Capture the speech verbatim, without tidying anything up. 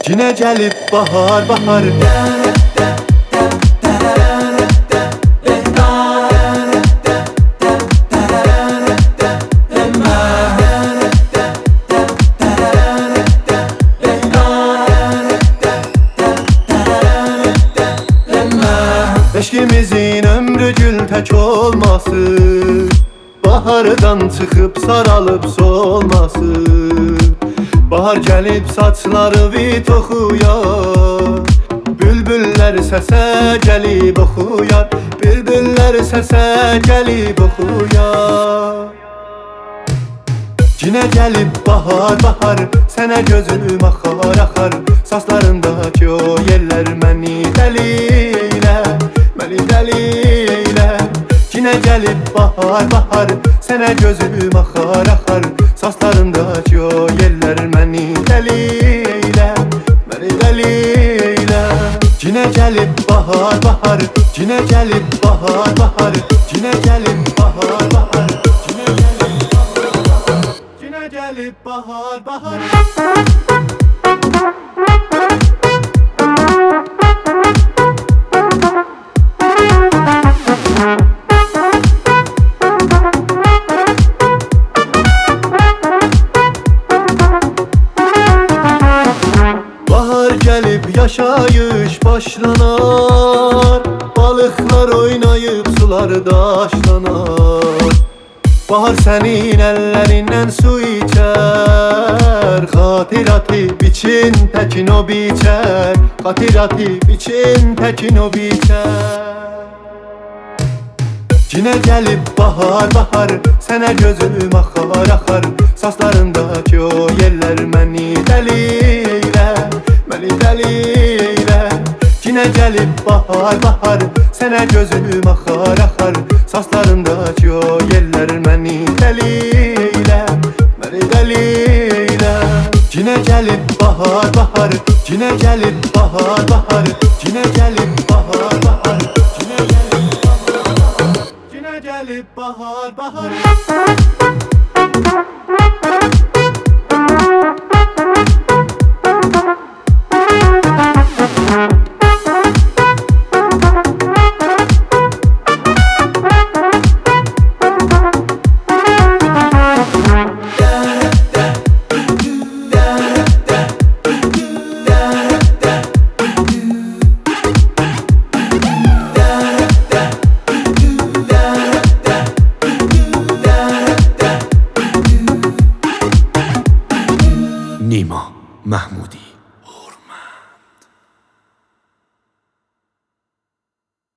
Yine gelip bahar bahar. Eşkimizin ömrü gül tek olması, bahardan çıkıp saralıp solması. Bahar gelip saçları vit oxuyar, bülbüller səsə gelip oxuyar, bülbüller səsə gelip oxuyar. Yine gelip bahar bahar, sənə gözüm axar axar. Saçlarındaki o yeller məni dəlilər, məni dəlilər. Yine gelip bahar bahar, sənə gözüm axar axar. Saçlarındaki o yeller məni dəlilər, məni dəlilər. Yine gelip bahar bahar, yine gelip bahar bahar, yine gelip bahar bahar, yine gelip bahar bahar, yine gelip bahar bahar. Gelip yaşayış başlanar, balıklar oynayıp sularda aşlanar. Bahar senin ellerinden su içer, hatiratı biçin tekin o biçer, hatiratı biçin tekin o biçer. Yine gelip bahar bahar, sənə gözüm axar axar. Saçlarındaki o yeller məni dəlilər, məni dəlilər. Yine gelip bahar bahar, sənə gözüm axar axar. Saçlarındaki o yeller məni dəlilər, məni dəlilər. Yine gelip bahar bahar, yine gelip bahar bahar, yine gelip bahar bahar, yine gelip bahar bahar, yine gelip bahar bahar. نیما محمودی